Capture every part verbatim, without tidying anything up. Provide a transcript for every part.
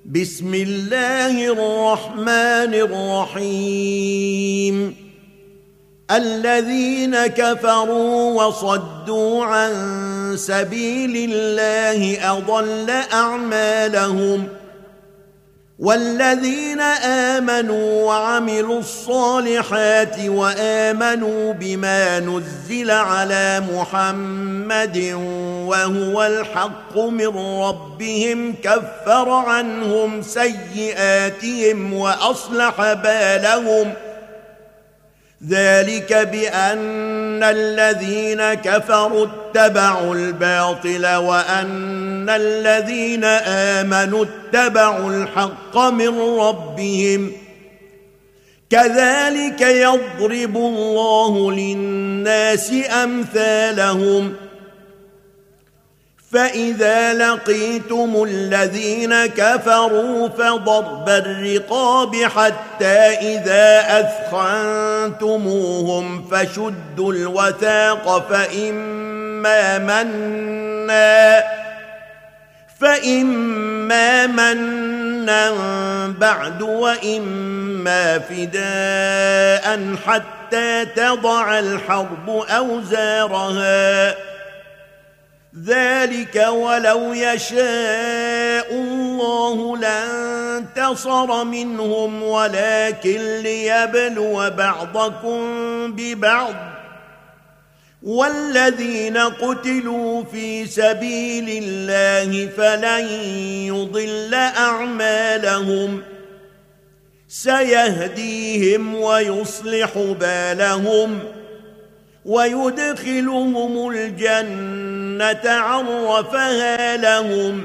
بسم الله الرحمن الرحيم الذين كفروا وصدوا عن سبيل الله أضل أعمالهم والذين آمنوا وعملوا الصالحات وآمنوا بما نزل على محمد وهو الحق من ربهم كفر عنهم سيئاتهم وأصلح بالهم ذلك بأن الذين كفروا اتبعوا الباطل وأن الذين آمنوا اتبعوا الحق من ربهم كذلك يضرب الله للناس أمثالهم فإذا لقيتم الذين كفروا فضرب الرقاب حتى إذا أثخنتموهم فشدوا الوثاق فإما منا فإما منا بعد وإما فداء حتى تضع الحرب أوزارها ذلك ولو يشاء الله لانتصر منهم ولكن ليبلو بعضكم ببعض والذين قتلوا في سبيل الله فلن يضل أعمالهم سيهديهم ويصلح بالهم ويدخلهم الجنة عرفها لهم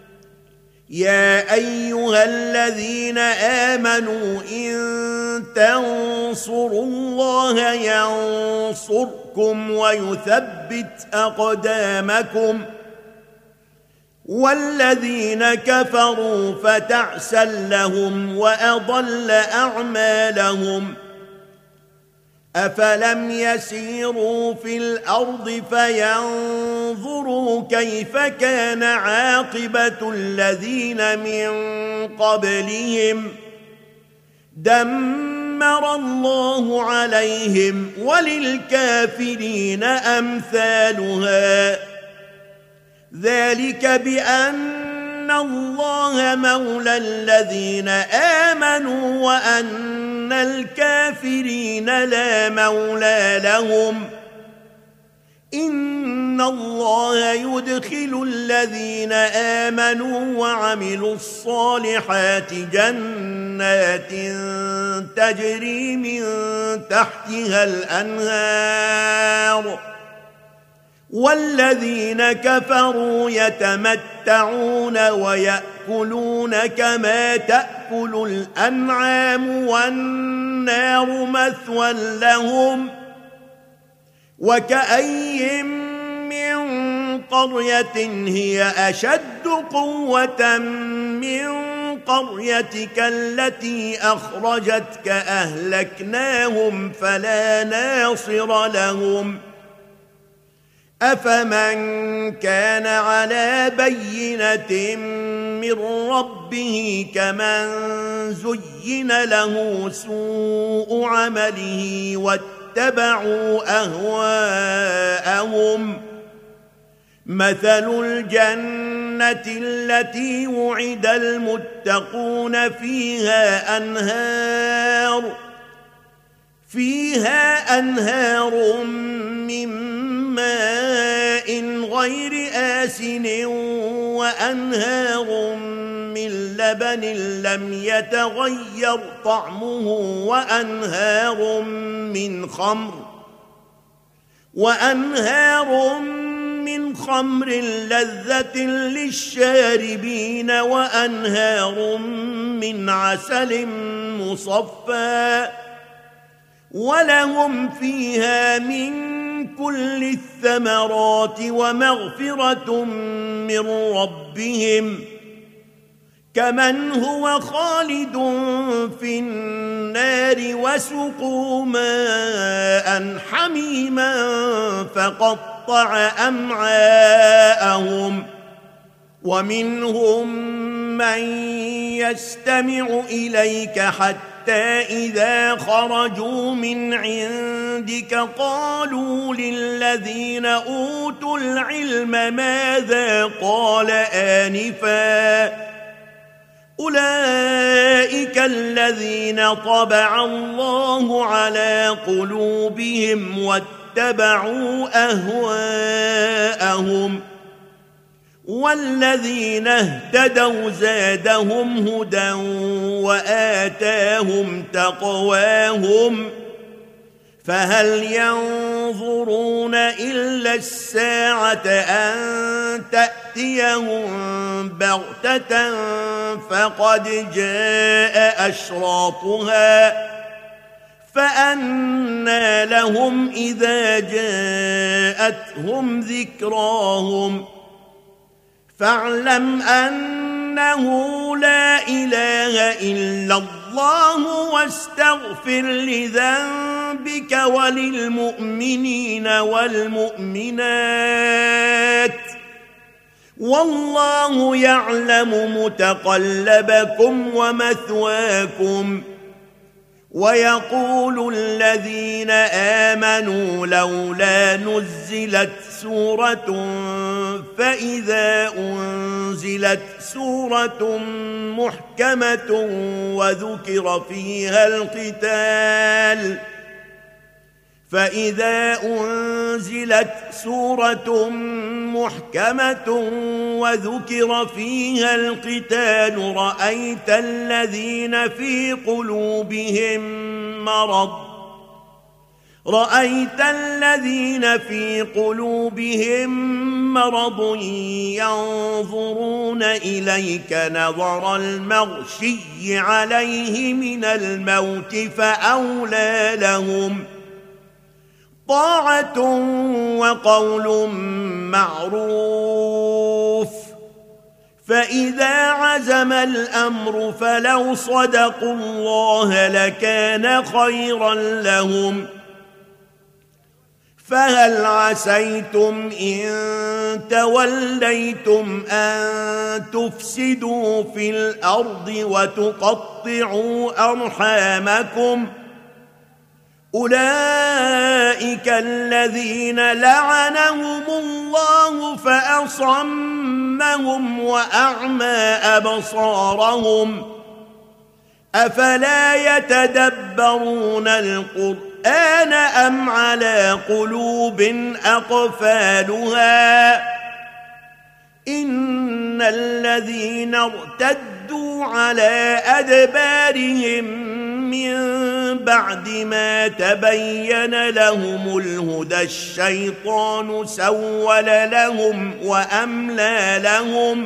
يا أيها الذين آمنوا إن تنصروا الله ينصركم ويثبت أقدامكم والذين كفروا فتعسا لهم وأضل أعمالهم أفلم يسيروا في الأرض فينظروا كيف كان عاقبة الذين من قبلهم دمر الله عليهم وللكافرين أمثالها ذلك بأن الله مولى الذين آمنوا وأن الكافرين لا مولى لهم إن الله يدخل الذين آمنوا وعملوا الصالحات جنات تجري من تحتها الأنهار والذين كفروا يتمتعون ويأكلون كما تأكل الأنعام والنار مثوى لهم وكأي من قرية هي أشد قوة من قريتك التي أخرجتك أهلكناهم فلا ناصر لهم أفمن كان على بينة من ربه كمن زين له سوء عمله واتبعوا أهواءهم مثل الجنة التي وعد المتقون فيها أنهار فيها أنهار من ماء غير آسن وأنهار من لبن لم يتغير طعمه وأنهار من خمر وأنهار من خمر لذة للشاربين وأنهار من عسل مصفى ولهم فيها من كل الثمرات ومغفرة من ربهم كمن هو خالد في النار وسقوا ماء حميما فقطع أمعاءهم ومنهم من يستمع إليك حتى إذا خرجوا من عندك قالوا للذين أوتوا العلم ماذا قال آنفا أولئك الذين طبع الله على قلوبهم واتبعوا أهواءهم والذين اهتدوا زادهم هدى وآتاهم تقواهم فهل ينظرون إلا الساعة أن تأتيهم بغتة فقد جاء أشراطها فأنى لهم إذا جاءتهم ذكراهم فاعلم أنه لا إله إلا الله واستغفر لذنبك وللمؤمنين والمؤمنات والله يعلم متقلبكم ومثواكم ويقول الذين آمنوا لولا نزلت سورة فإذا أنزلت سورة محكمة وذكر فيها القتال فإذا أنزلت سورة محكمة وذكر فيها القتال رأيت الذين في قلوبهم مرض رأيت الذين في قلوبهم مرض ينظرون إليك نظر المغشي عليه من الموت فأولى لهم طاعة وقول معروف فإذا عزم الأمر فلو صدقوا الله لكان خيرا لهم فهل عسيتم إن توليتم أن تفسدوا في الأرض وتقطعوا أرحامكم أولئك الذين لعنهم الله فأصمهم وأعمى أبصارهم أفلا يتدبرون القرآن أم على قلوب أقفالها إن الذين ارتدوا على أدبارهم من بعد ما تبين لهم الهدى الشيطان سول لهم وأملى لهم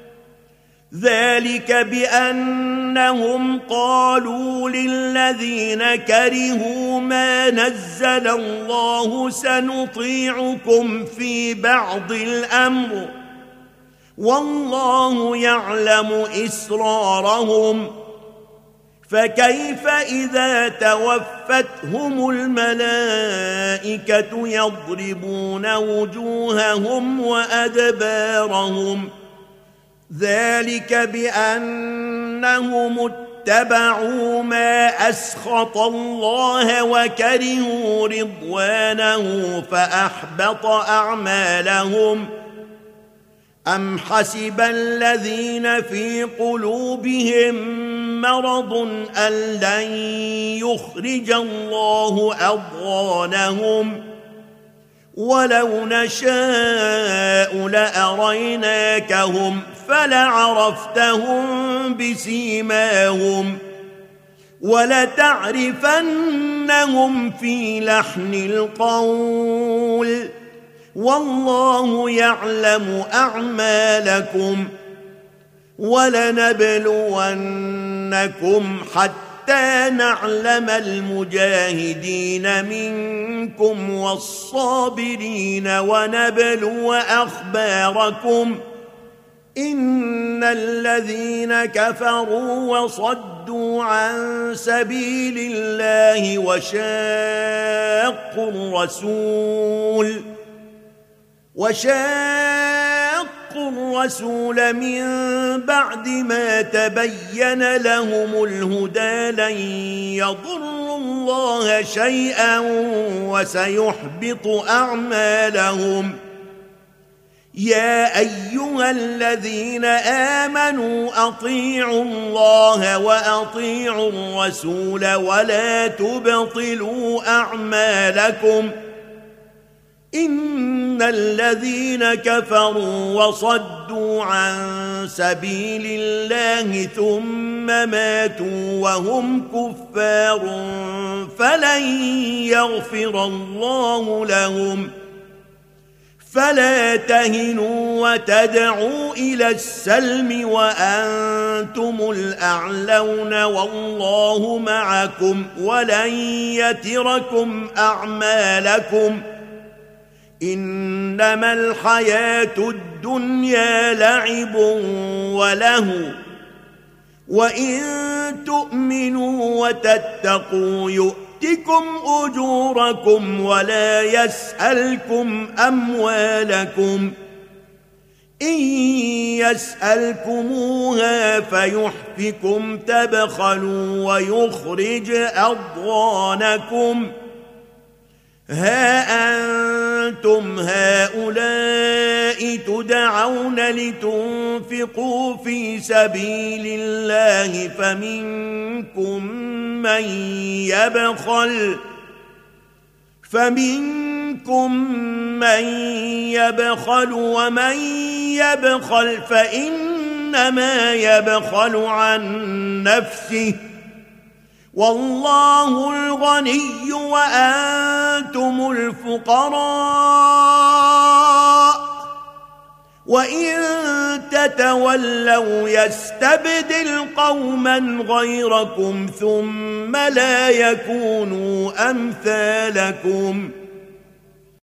ذلك بأنهم قالوا للذين كرهوا ما نزل الله سنطيعكم في بعض الأمر والله يعلم إسرارهم فكيف إذا توفتهم الملائكة يضربون وجوههم وأدبارهم ذلك بأنهم اتبعوا ما أسخط الله وكرهوا رضوانه فأحبط أعمالهم أم حسب الذين في قلوبهم مرض أن لن يخرج الله أضغانهم ولو نشاء لأريناكهم فلعرفتهم بسيماهم ولتعرفنهم في لحن القول والله يعلم أعمالكم ولنبلونكم حتى نعلم المجاهدين منكم والصابرين ونبلو أخباركم إن الذين كفروا وصدوا عن سبيل الله وشاقوا الرسول وشاقوا يشاقوا الرسول من بعد ما تبين لهم الهدى لن يضروا الله شيئا وسيحبط أعمالهم. يا أيها الذين آمنوا أطيعوا الله وأطيعوا الرسول ولا تبطلوا أعمالكم. إن الذين كفروا وصدوا عن سبيل الله ثم ماتوا وهم كفار فلن يغفر الله لهم. فلا تهنوا وتدعوا إلى السلم وأنتم الأعلون والله معكم ولن يتركم أعمالكم. إنما الحياة الدنيا لعب وله وإن تؤمنوا وتتقوا يؤتكم أجوركم ولا يسألكم أموالكم. إن يسألكموها فيحفكم تبخلوا ويخرج أضغانكم. ها أنتم هؤلاء تدعون لتنفقوا في سبيل الله فمنكم من يبخل فمنكم من يبخل ومن يبخل فإنما يبخل عن نفسه والله الغني وأنتم الفقراء وإن تتولوا يستبدل قوما غيركم ثم لا يكونوا أمثالكم.